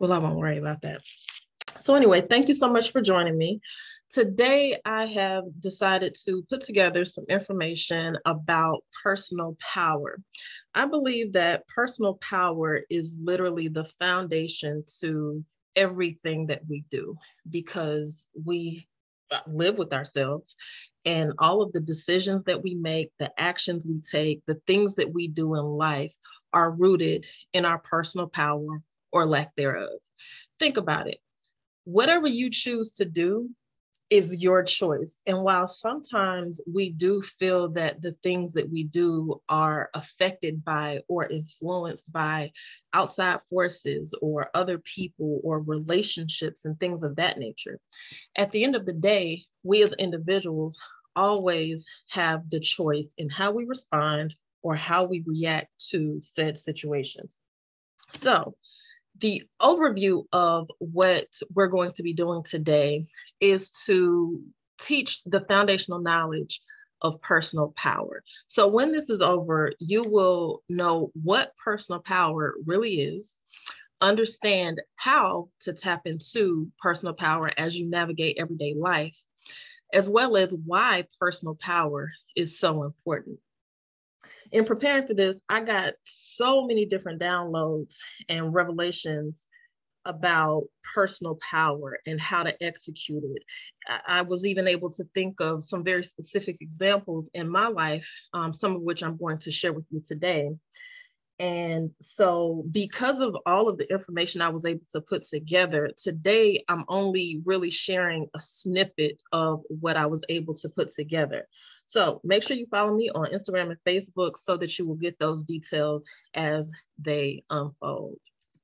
Well, I won't worry about that. So anyway, thank you so much for joining me. Today, I have decided to put together some information about personal power. I believe that personal power is literally the foundation to everything that we do because we live with ourselves and all of the decisions that we make, the actions we take, the things that we do in life are rooted in our personal power or lack thereof. Think about it. Whatever you choose to do is your choice. And while sometimes we do feel that the things that we do are affected by or influenced by outside forces or other people or relationships and things of that nature, at the end of the day, we as individuals always have the choice in how we respond or how we react to said situations. So, the overview of what we're going to be doing today is to teach the foundational knowledge of personal power. So when this is over, you will know what personal power really is, understand how to tap into personal power as you navigate everyday life, as well as why personal power is so important. In preparing for this, I got so many different downloads and revelations about personal power and how to execute it. I was even able to think of some very specific examples in my life, some of which I'm going to share with you today. And so, because of all of the information I was able to put together, today I'm only really sharing a snippet of what I was able to put together. So, make sure you follow me on Instagram and Facebook so that you will get those details as they unfold.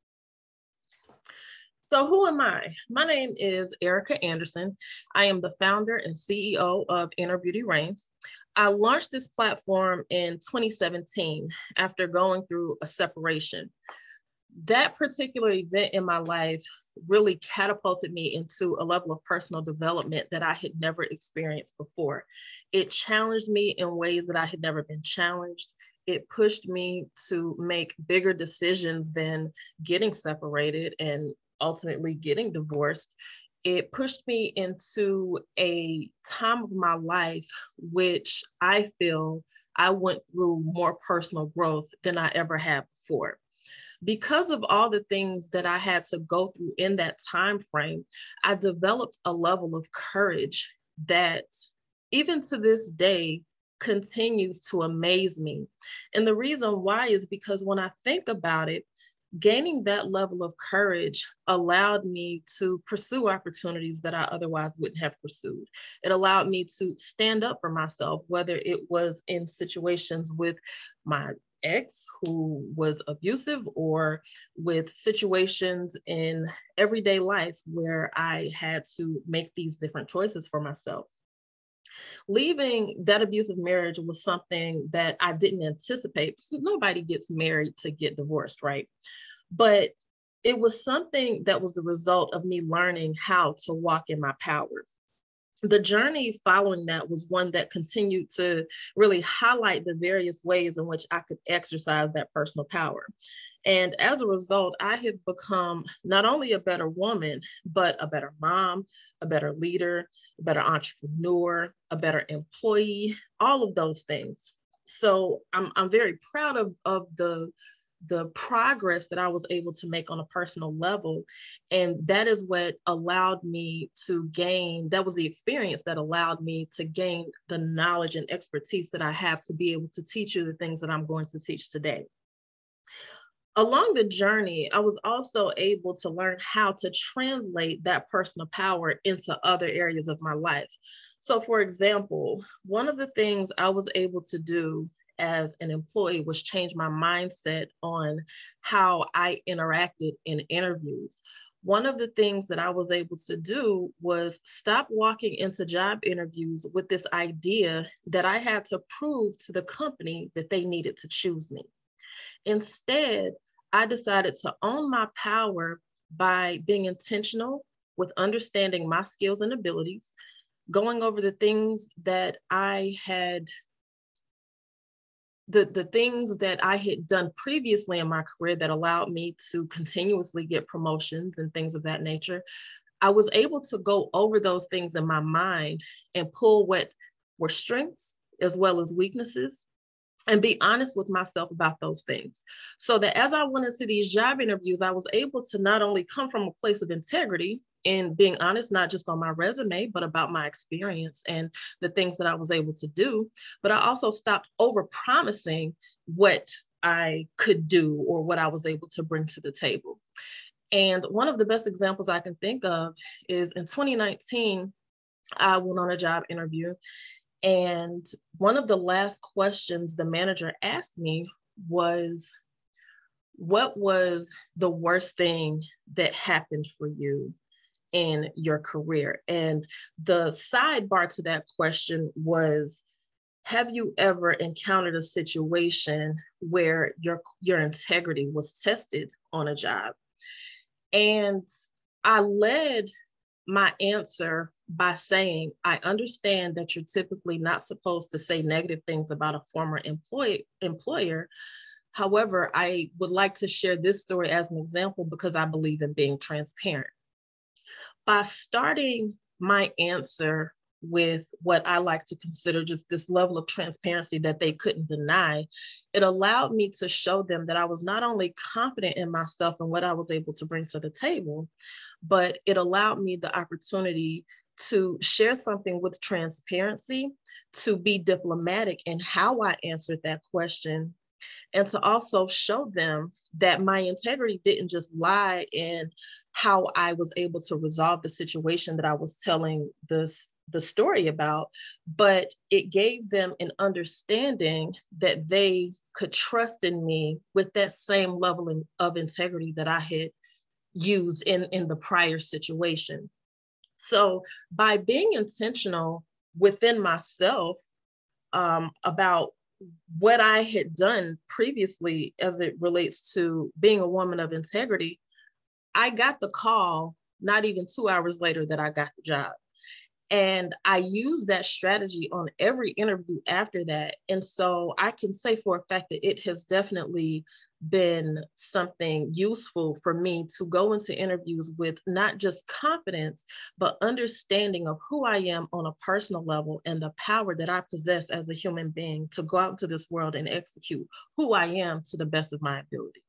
So, who am I? My name is Erica Anderson. I am the founder and CEO of Inner Beauty Reigns. I launched this platform in 2017 after going through a separation. That particular event in my life really catapulted me into a level of personal development that I had never experienced before. It challenged me in ways that I had never been challenged. It pushed me to make bigger decisions than getting separated and ultimately getting divorced. It pushed me into a time of my life which I feel I went through more personal growth than I ever had before. Because of all the things that I had to go through in that time frame, I developed a level of courage that even to this day continues to amaze me. And the reason why is because when I think about it, gaining that level of courage allowed me to pursue opportunities that I otherwise wouldn't have pursued. It allowed me to stand up for myself, whether it was in situations with my ex who was abusive or with situations in everyday life where I had to make these different choices for myself. Leaving that abusive marriage was something that I didn't anticipate. So nobody gets married to get divorced, right? But it was something that was the result of me learning how to walk in my power. The journey following that was one that continued to really highlight the various ways in which I could exercise that personal power. And as a result, I have become not only a better woman, but a better mom, a better leader, a better entrepreneur, a better employee, all of those things. So I'm very proud of the progress that I was able to make on a personal level. And that is what allowed me to gain, that was the experience that allowed me to gain the knowledge and expertise that I have to be able to teach you the things that I'm going to teach today. Along the journey, I was also able to learn how to translate that personal power into other areas of my life. So, for example, one of the things I was able to do as an employee was change my mindset on how I interacted in interviews. One of the things that I was able to do was stop walking into job interviews with this idea that I had to prove to the company that they needed to choose me. Instead, I decided to own my power by being intentional with understanding my skills and abilities, going over the things that I had the things that I had done previously in my career that allowed me to continuously get promotions and things of that nature, I was able to go over those things in my mind and pull what were strengths as well as weaknesses and be honest with myself about those things. So that as I went into these job interviews, I was able to not only come from a place of integrity and being honest, not just on my resume, but about my experience and the things that I was able to do. But I also stopped over promising what I could do or what I was able to bring to the table. And one of the best examples I can think of is in 2019, I went on a job interview. And one of the last questions the manager asked me was, what was the worst thing that happened for you in your career? And the sidebar to that question was, have you ever encountered a situation where your integrity was tested on a job? And I led my answer by saying, I understand that you're typically not supposed to say negative things about a former employer. However, I would like to share this story as an example because I believe in being transparent. By starting my answer with what I like to consider just this level of transparency that they couldn't deny, it allowed me to show them that I was not only confident in myself and what I was able to bring to the table, but it allowed me the opportunity to share something with transparency, to be diplomatic in how I answered that question, and to also show them that my integrity didn't just lie in how I was able to resolve the situation that I was telling the story about, but it gave them an understanding that they could trust in me with that same level of integrity that I had used in the prior situation. So by being intentional within myself about what I had done previously as it relates to being a woman of integrity, I got the call not even 2 hours later that I got the job. And I used that strategy on every interview after that. And so I can say for a fact that it has definitely been something useful for me to go into interviews with not just confidence, but understanding of who I am on a personal level and the power that I possess as a human being to go out into this world and execute who I am to the best of my ability.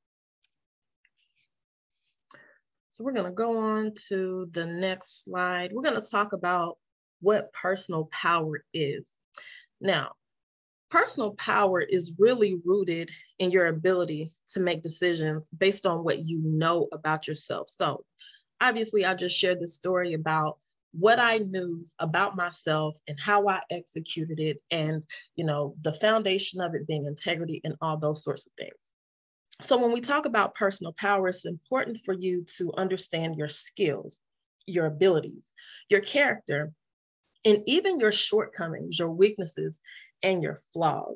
So we're going to go on to the next slide. We're going to talk about what personal power is. Now, personal power is really rooted in your ability to make decisions based on what you know about yourself. So obviously, I just shared this story about what I knew about myself and how I executed it, and the foundation of it being integrity and all those sorts of things. So when we talk about personal power, it's important for you to understand your skills, your abilities, your character, and even your shortcomings, your weaknesses, and your flaws.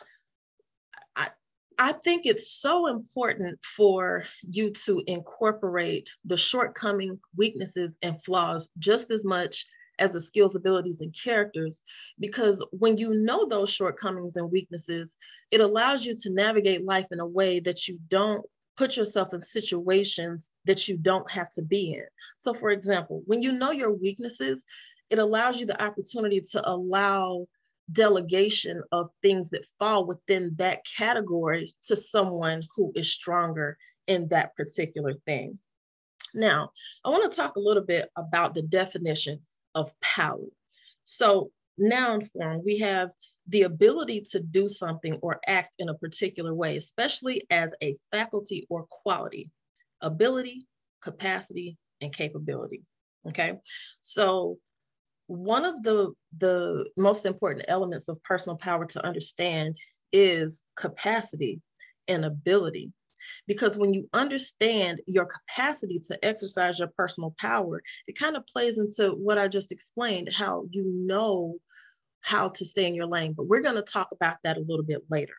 I think it's so important for you to incorporate the shortcomings, weaknesses, and flaws just as much as the skills, abilities, and characters, because when you know those shortcomings and weaknesses, it allows you to navigate life in a way that you don't put yourself in situations that you don't have to be in. So for example, when you know your weaknesses, it allows you the opportunity to allow delegation of things that fall within that category to someone who is stronger in that particular thing. Now, I want to talk a little bit about the definition of power. So noun form, we have the ability to do something or act in a particular way, especially as a faculty or quality, ability, capacity, and capability. Okay, so one of the most important elements of personal power to understand is capacity and ability. Because when you understand your capacity to exercise your personal power, it kind of plays into what I just explained, how you know how to stay in your lane. But we're going to talk about that a little bit later.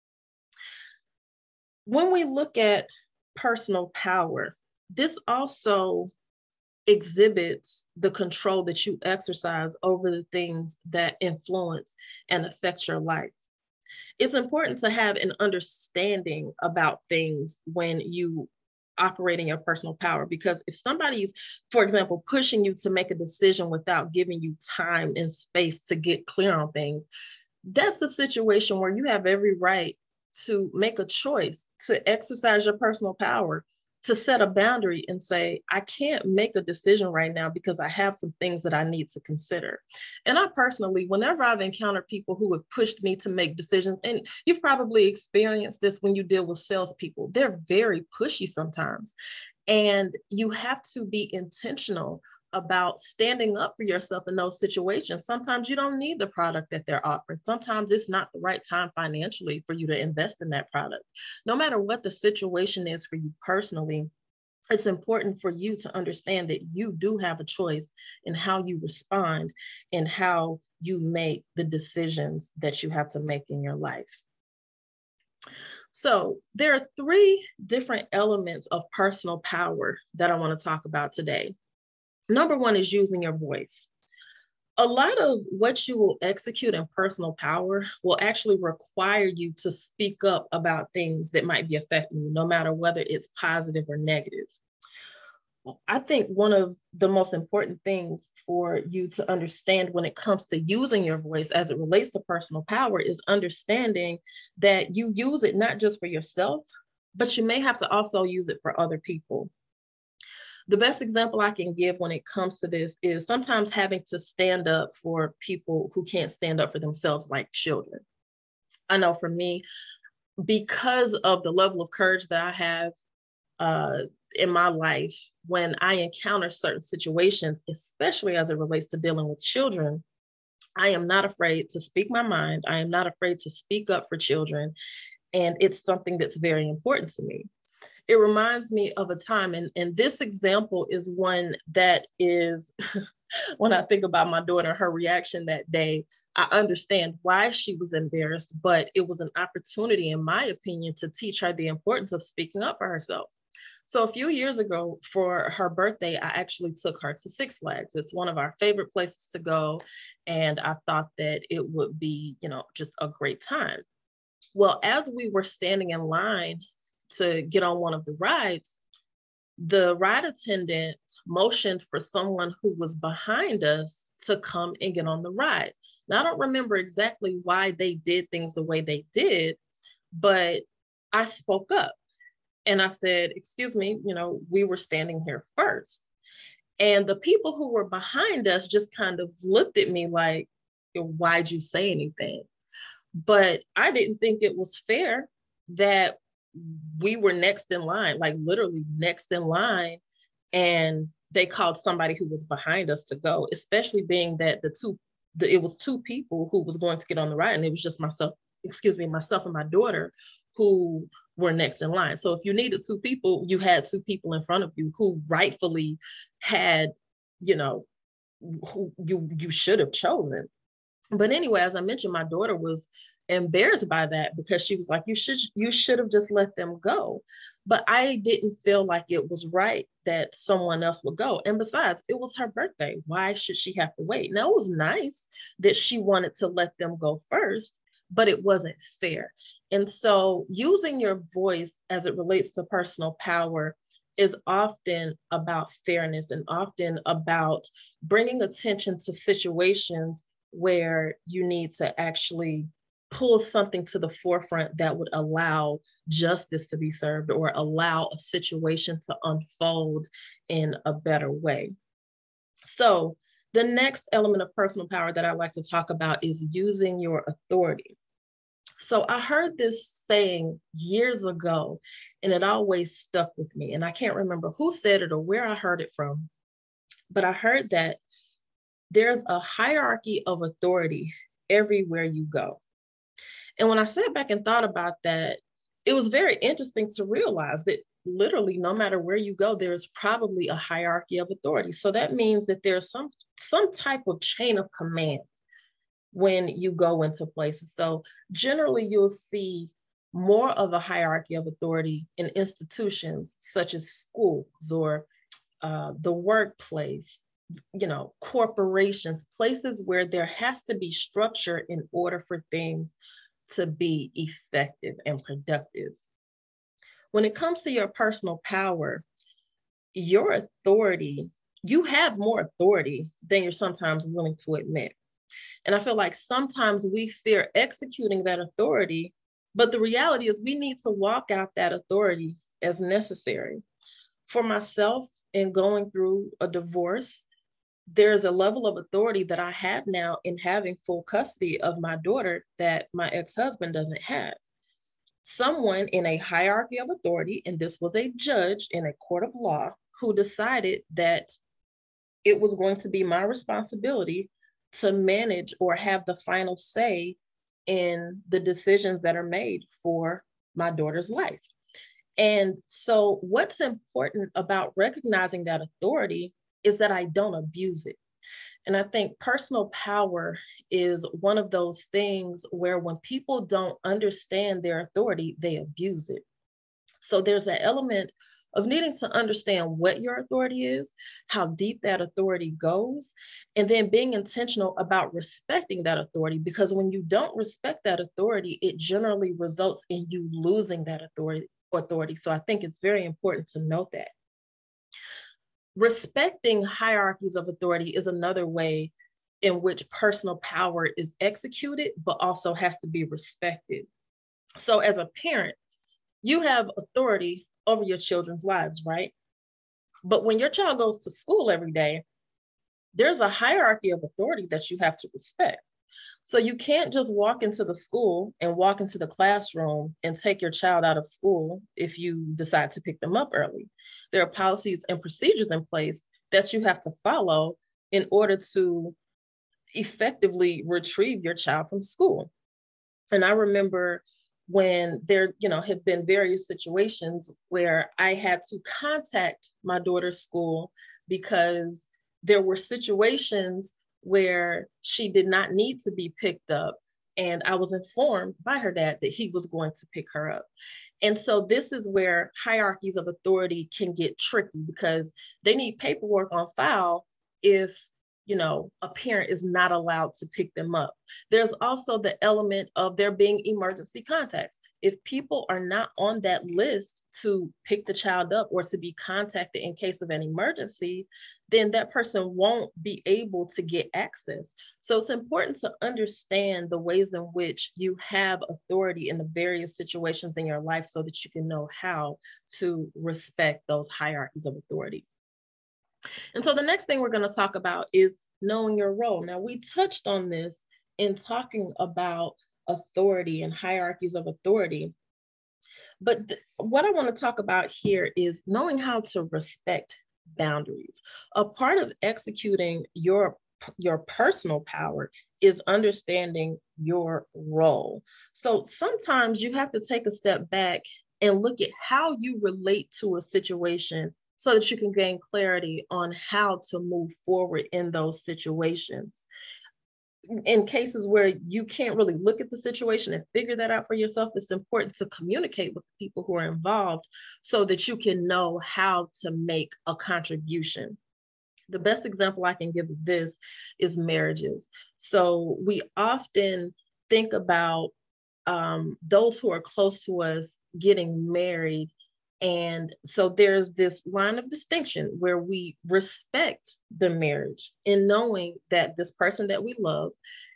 When we look at personal power, this also exhibits the control that you exercise over the things that influence and affect your life. It's important to have an understanding about things when you operate in your personal power, because if somebody's, for example, pushing you to make a decision without giving you time and space to get clear on things, that's a situation where you have every right to make a choice, to exercise your personal power, to set a boundary and say, I can't make a decision right now because I have some things that I need to consider. And I personally, whenever I've encountered people who have pushed me to make decisions, and you've probably experienced this when you deal with salespeople, they're very pushy sometimes. And you have to be intentional about standing up for yourself in those situations. Sometimes you don't need the product that they're offering. Sometimes it's not the right time financially for you to invest in that product. No matter what the situation is for you personally, it's important for you to understand that you do have a choice in how you respond and how you make the decisions that you have to make in your life. So there are three different elements of personal power that I want to talk about today. Number one is using your voice. A lot of what you will execute in personal power will actually require you to speak up about things that might be affecting you, no matter whether it's positive or negative. I think one of the most important things for you to understand when it comes to using your voice as it relates to personal power is understanding that you use it not just for yourself, but you may have to also use it for other people. The best example I can give when it comes to this is sometimes having to stand up for people who can't stand up for themselves, like children. I know for me, because of the level of courage that I have in my life, when I encounter certain situations, especially as it relates to dealing with children, I am not afraid to speak my mind. I am not afraid to speak up for children. And it's something that's very important to me. It reminds me of a time, and this example is one that is, when I think about my daughter, her reaction that day, I understand why she was embarrassed, but it was an opportunity, in my opinion, to teach her the importance of speaking up for herself. So a few years ago for her birthday, I actually took her to Six Flags. It's one of our favorite places to go. And I thought that it would be, just a great time. Well, as we were standing in line to get on one of the rides, the ride attendant motioned for someone who was behind us to come and get on the ride. Now, I don't remember exactly why they did things the way they did, but I spoke up and I said, excuse me, we were standing here first. And the people who were behind us just kind of looked at me like, why'd you say anything? But I didn't think it was fair that we were next in line, like literally next in line. And they called somebody who was behind us to go, especially being that it was two people who was going to get on the ride. And it was just myself and my daughter who were next in line. So if you needed two people, you had two people in front of you who rightfully had, who you should have chosen. But anyway, as I mentioned, my daughter was embarrassed by that because she was like, you should have just let them go. But I didn't feel like it was right that someone else would go. And besides, it was her birthday. Why should she have to wait? Now, it was nice that she wanted to let them go first, but it wasn't fair. And so using your voice as it relates to personal power is often about fairness and often about bringing attention to situations where you need to actually pull something to the forefront that would allow justice to be served or allow a situation to unfold in a better way. So the next element of personal power that I like to talk about is using your authority. So I heard this saying years ago, and it always stuck with me. And I can't remember who said it or where I heard it from, but I heard that there's a hierarchy of authority everywhere you go. And when I sat back and thought about that, it was very interesting to realize that literally no matter where you go, there is probably a hierarchy of authority. So that means that there's some type of chain of command when you go into places. So generally you'll see more of a hierarchy of authority in institutions such as schools or the workplace, corporations, places where there has to be structure in order for things to be effective and productive. When it comes to your personal power, your authority, you have more authority than you're sometimes willing to admit. And I feel like sometimes we fear executing that authority, but the reality is we need to walk out that authority as necessary. For myself, in going through a divorce, there's a level of authority that I have now in having full custody of my daughter that my ex-husband doesn't have. Someone in a hierarchy of authority, and this was a judge in a court of law, who decided that it was going to be my responsibility to manage or have the final say in the decisions that are made for my daughter's life. And so, what's important about recognizing that authority is that I don't abuse it. And I think personal power is one of those things where when people don't understand their authority, they abuse it. So there's that element of needing to understand what your authority is, how deep that authority goes, and then being intentional about respecting that authority. Because when you don't respect that authority, it generally results in you losing that authority. So I think it's very important to note that. Respecting hierarchies of authority is another way in which personal power is executed, but also has to be respected. So as a parent, you have authority over your children's lives, right? But when your child goes to school every day, there's a hierarchy of authority that you have to respect. So you can't just walk into the school and walk into the classroom and take your child out of school if you decide to pick them up early. There are policies and procedures in place that you have to follow in order to effectively retrieve your child from school. And I remember when there, have been various situations where I had to contact my daughter's school because there were situations where she did not need to be picked up. And I was informed by her dad that he was going to pick her up. And so this is where hierarchies of authority can get tricky because they need paperwork on file if a parent is not allowed to pick them up. There's also the element of there being emergency contacts. If people are not on that list to pick the child up or to be contacted in case of an emergency, then that person won't be able to get access. So it's important to understand the ways in which you have authority in the various situations in your life so that you can know how to respect those hierarchies of authority. And so the next thing we're going to talk about is knowing your role. Now, we touched on this in talking about authority and hierarchies of authority. But what I want to talk about here is knowing how to respect boundaries. A part of executing your personal power is understanding your role. So sometimes you have to take a step back and look at how you relate to a situation so that you can gain clarity on how to move forward in those situations. In cases where you can't really look at the situation and figure that out for yourself, it's important to communicate with the people who are involved so that you can know how to make a contribution. The best example I can give of this is marriages. So we often think about those who are close to us getting married. And so there's this line of distinction where we respect the marriage in knowing that this person that we love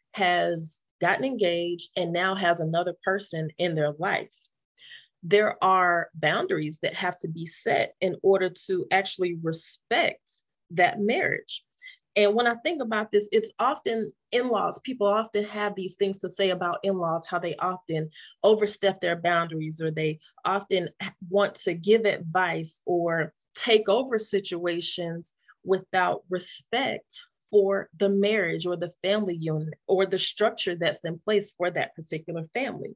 has gotten engaged and now has another person in their life. There are boundaries that have to be set in order to actually respect that marriage. And when I think about this, it's often in-laws. People often have these things to say about in-laws, how they often overstep their boundaries, or they often want to give advice or take over situations without respect for the marriage or the family unit or the structure that's in place for that particular family.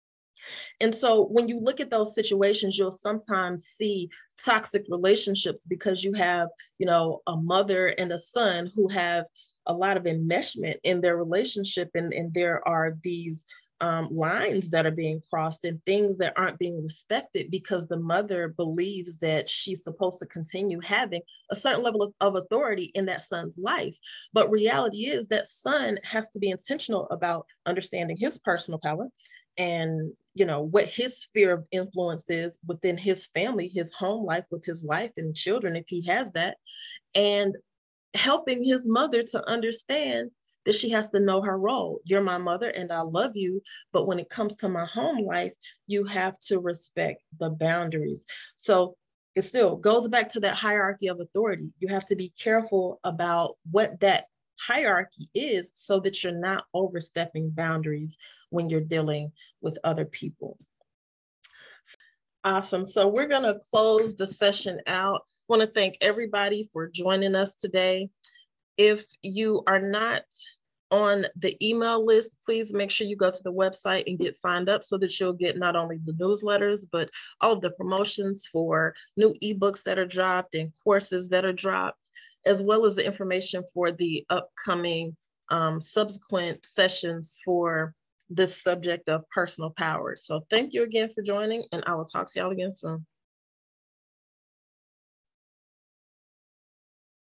And so when you look at those situations, you'll sometimes see toxic relationships because you have, a mother and a son who have a lot of enmeshment in their relationship. And there are these lines that are being crossed and things that aren't being respected because the mother believes that she's supposed to continue having a certain level of authority in that son's life. But reality is that son has to be intentional about understanding his personal power. and what his sphere of influence is within his family, his home life with his wife and children, if he has that, and helping his mother to understand that she has to know her role. You're my mother and I love you, but when it comes to my home life, you have to respect the boundaries. So it still goes back to that hierarchy of authority. You have to be careful about what that hierarchy is so that you're not overstepping boundaries when you're dealing with other people. Awesome. So we're going to close the session out. I want to thank everybody for joining us today. If you are not on the email list, please make sure you go to the website and get signed up so that you'll get not only the newsletters, but all of the promotions for new ebooks that are dropped and courses that are dropped, as well as the information for the upcoming subsequent sessions for this subject of personal power. So thank you again for joining, and I will talk to y'all again soon.